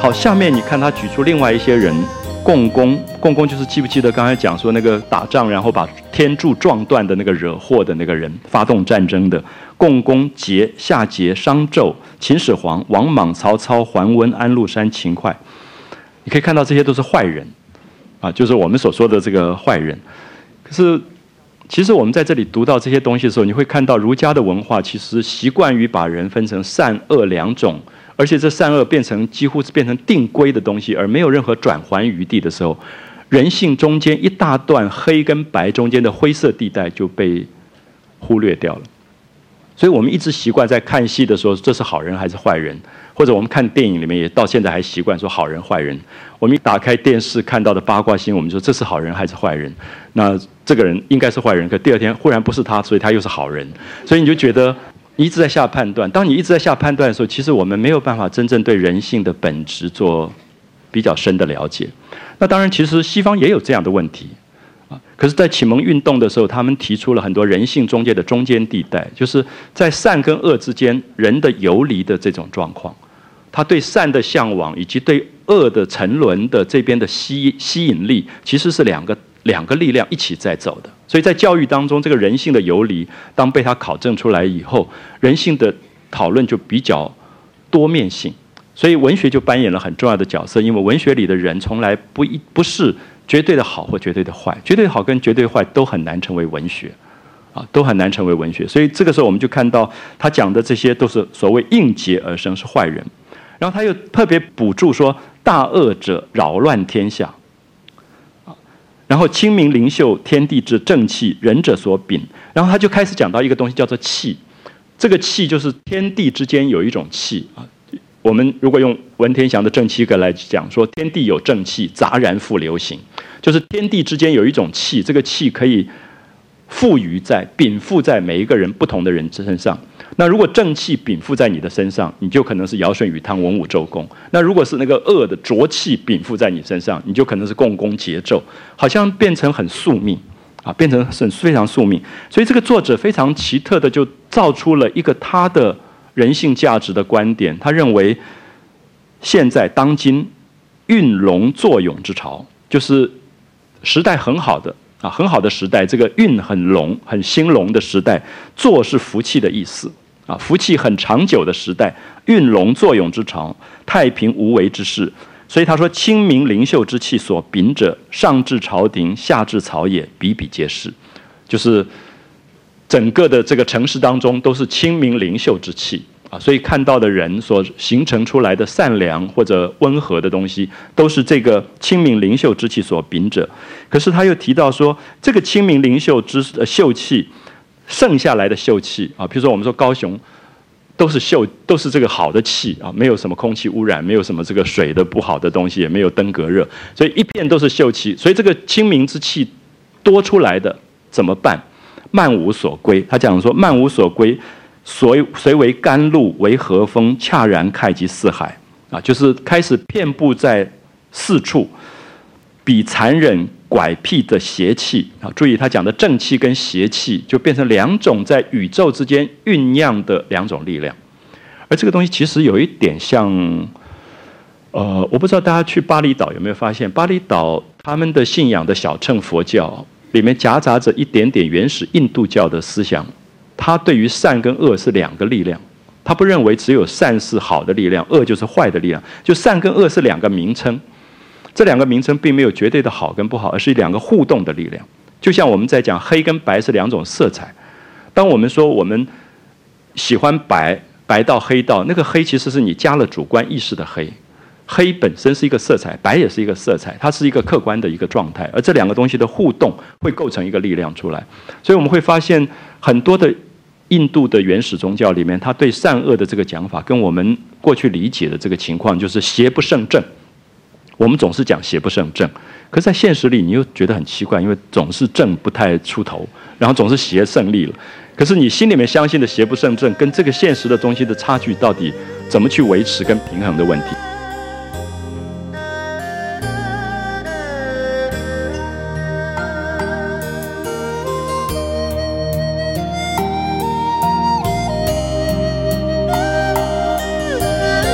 好，下面你看他举出另外一些人，共工，共工就是记不记得刚才讲说那个打仗然后把天柱撞断的那个惹祸的那个人，发动战争的。共工、桀、夏桀、商纣、秦始皇、王莽、曹操、桓温、安禄山、秦桧，你可以看到这些都是坏人，啊，就是我们所说的这个坏人。可是，其实我们在这里读到这些东西的时候，你会看到儒家的文化其实习惯于把人分成善恶两种，而且这善恶几乎是变成定规的东西，而没有任何转圜余地的时候，人性中间一大段黑跟白中间的灰色地带就被忽略掉了。所以我们一直习惯在看戏的时候，这是好人还是坏人，或者我们看电影里面也到现在还习惯说好人坏人。我们一打开电视看到的八卦新闻，我们说这是好人还是坏人？那这个人应该是坏人，可第二天忽然不是他，所以他又是好人。所以你就觉得你一直在下判断。当你一直在下判断的时候，其实我们没有办法真正对人性的本质做比较深的了解。那当然，其实西方也有这样的问题。可是，在启蒙运动的时候，他们提出了很多人性中间的中间地带，就是在善跟恶之间，人的游离的这种状况，他对善的向往以及对恶的沉沦的这边的吸引力，其实是两个力量一起在走的。所以在教育当中，这个人性的游离，当被他考证出来以后，人性的讨论就比较多面性。所以文学就扮演了很重要的角色，因为文学里的人从来不是绝对的好或绝对的坏，绝对好跟绝对坏都很难成为文学，啊，都很难成为文学。所以这个时候我们就看到他讲的这些都是所谓应节而生，是坏人。然后他又特别补注说，大恶者扰乱天下，然后清明灵秀，天地之正气，人者所秉。然后他就开始讲到一个东西叫做气，这个气就是天地之间有一种气啊。我们如果用文天祥的正气格来讲，说天地有正气，杂然复流行，就是天地之间有一种气，这个气可以禀赋在每一个人不同的人身上。那如果正气禀赋在你的身上，你就可能是尧舜禹汤文武周公；那如果是那个恶的浊气禀赋在你身上，你就可能是共工桀纣，好像变成很宿命啊，变成非常宿命。所以这个作者非常奇特的就造出了一个他的人性价值的观点，他认为现在当今运龙作俑之朝，就是时代很好的啊，很好的时代，这个运很隆、很兴隆的时代，作是福气的意思啊，福气很长久的时代，运龙作俑之朝，太平无为之事。所以他说，清明灵秀之气所秉者，上至朝廷，下至草野，比比皆是，就是整个的这个城市当中都是清明灵秀之气啊，所以看到的人所形成出来的善良或者温和的东西，都是这个清明灵秀之气所秉者。可是他又提到说，这个清明灵秀之秀气，剩下来的秀气啊，比如说我们说高雄都是这个好的气啊，没有什么空气污染，没有什么这个水的不好的东西，也没有登革热，所以一片都是秀气。所以这个清明之气多出来的怎么办？漫无所归。他讲说，漫无所归，虽为甘露，为和风，恰然开及四海啊，就是开始遍布在四处，比残忍拐僻的邪气啊。注意他讲的正气跟邪气，就变成两种在宇宙之间酝酿的两种力量。而这个东西其实有一点像，我不知道大家去巴厘岛有没有发现，巴厘岛他们的信仰的小乘佛教里面夹杂着一点点原始印度教的思想，他对于善跟恶是两个力量，他不认为只有善是好的力量，恶就是坏的力量，就善跟恶是两个名称，这两个名称并没有绝对的好跟不好，而是两个互动的力量。就像我们在讲黑跟白是两种色彩，当我们说我们喜欢白到黑到，那个黑其实是你加了主观意识的黑，黑本身是一个色彩，白也是一个色彩，它是一个客观的一个状态，而这两个东西的互动会构成一个力量出来。所以我们会发现很多的印度的原始宗教里面，它对善恶的这个讲法跟我们过去理解的这个情况就是邪不胜正。我们总是讲邪不胜正，可是在现实里你又觉得很奇怪，因为总是正不太出头，然后总是邪胜利了。可是你心里面相信的邪不胜正，跟这个现实的东西的差距到底怎么去维持跟平衡的问题。